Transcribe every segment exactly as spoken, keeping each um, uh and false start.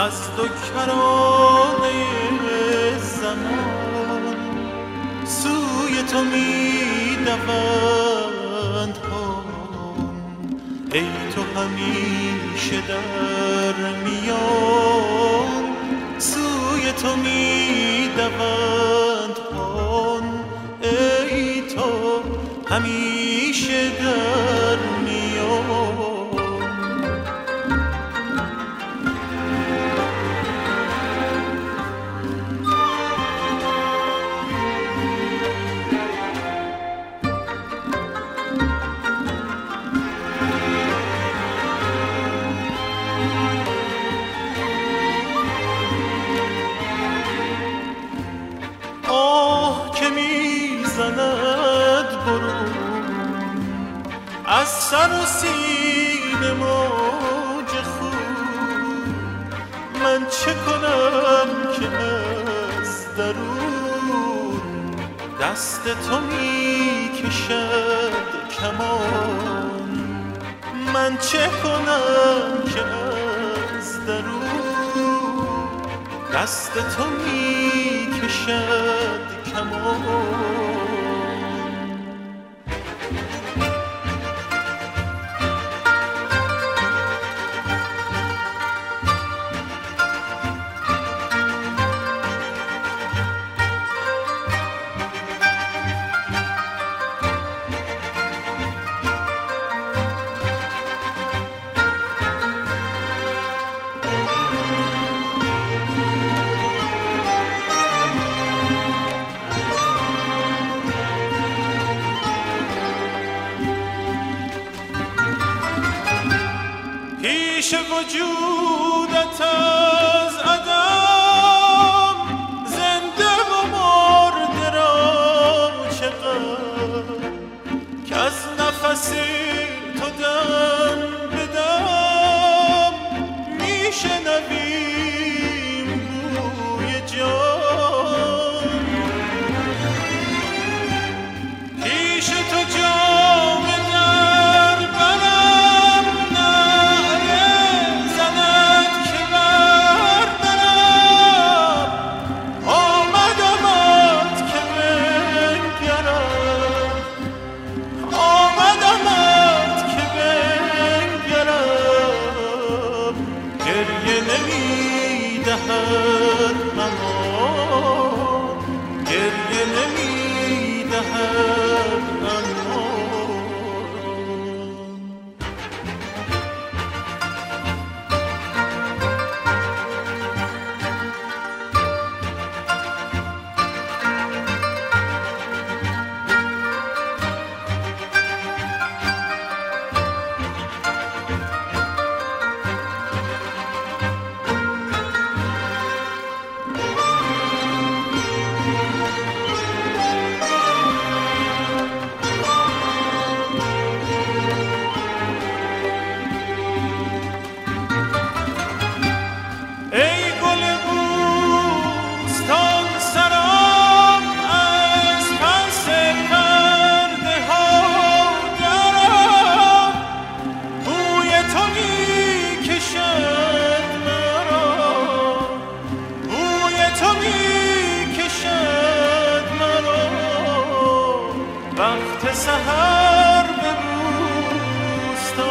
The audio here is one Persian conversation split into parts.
از دو کرانه زمان سوی تو می دوند پان، ای تو همیشه در میان سوی تو می دوند پان، ای تو همیشه در میان. از سر و سینه موج خون، من چه کنم که از درون دست تو می کشد کمان، من چه کنم که از درون دست تو می کشد کمان. پیش وجودت از عدم زنده و مرده را چه غم، که از نفس تو دم به دم می شنویم بوی جان. پیش تو جام در برم وقت سحر به بوستان،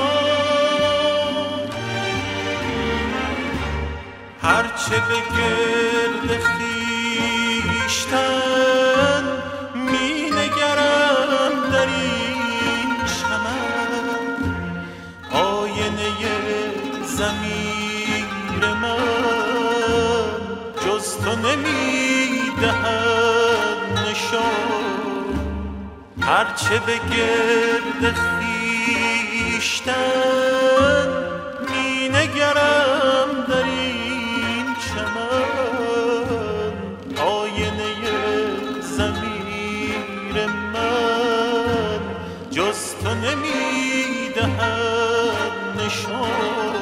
هرچه به گرد خویشتن می نگرم در این چمن، آینه ضمیر من جز تو نمی دهد نشان، هرچه به گرد خویشتن می نگرم در این چمن، آینه ضمیر من جز تو نمی دهد نشان.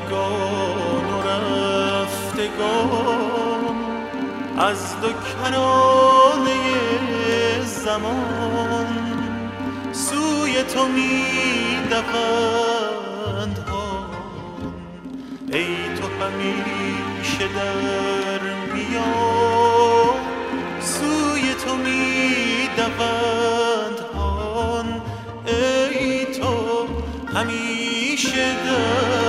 آمدگان و رفتگان از دو کرانه زمان سوی تو می دوند ها. ای تو همیشه در میان سوی تو می دوند ها. ای تو همیشه در